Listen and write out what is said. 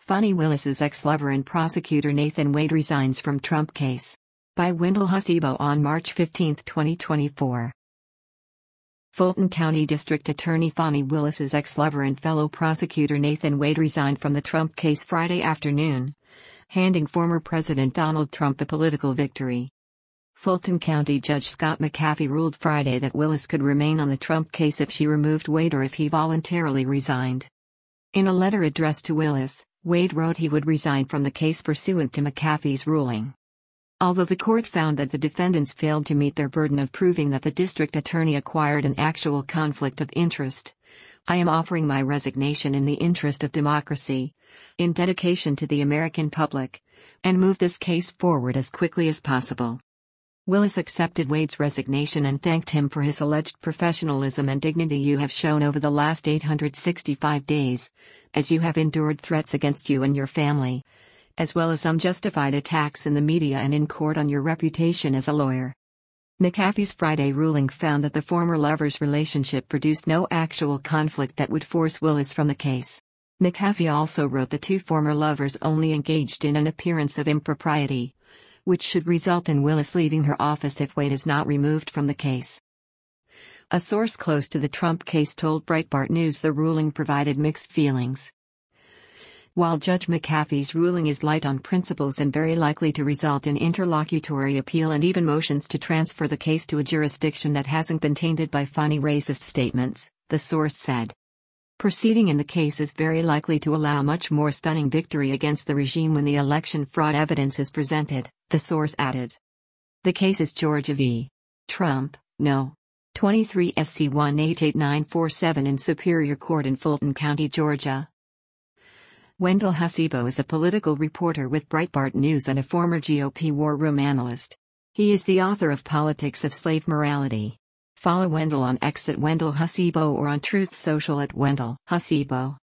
Fani Willis's ex-lover and prosecutor Nathan Wade resigns from Trump case. By Wendell Hasibo on March 15, 2024. Fulton County District Attorney Fani Willis's ex-lover and fellow prosecutor Nathan Wade resigned from the Trump case Friday afternoon, handing former President Donald Trump a political victory. Fulton County Judge Scott McAfee ruled Friday that Willis could remain on the Trump case if she removed Wade or if he voluntarily resigned. In a letter addressed to Willis, Wade wrote he would resign from the case pursuant to McAfee's ruling. Although the court found that the defendants failed to meet their burden of proving that the district attorney acquired an actual conflict of interest, I am offering my resignation in the interest of democracy, in dedication to the American public, and move this case forward as quickly as possible. Willis accepted Wade's resignation and thanked him for his alleged professionalism and dignity you have shown over the last 865 days, as you have endured threats against you and your family, as well as unjustified attacks in the media and in court on your reputation as a lawyer. McAfee's Friday ruling found that the former lover's relationship produced no actual conflict that would force Willis from the case. McAfee also wrote the two former lovers only engaged in an appearance of impropriety, which should result in Willis leaving her office if Wade is not removed from the case. A source close to the Trump case told Breitbart News the ruling provided mixed feelings. While Judge McAfee's ruling is light on principles and very likely to result in interlocutory appeal and even motions to transfer the case to a jurisdiction that hasn't been tainted by Fani racist statements, the source said. Proceeding in the case is very likely to allow much more stunning victory against the regime when the election fraud evidence is presented, the source added. The case is Georgia v. Trump, No. 23 SC 188947 in Superior Court in Fulton County, Georgia. Wendell Hasibo is a political reporter with Breitbart News and a former GOP war room analyst. He is the author of Politics of Slave Morality. Follow Wendell on X at Wendell Hasibo or on Truth Social at Wendell Hasibo.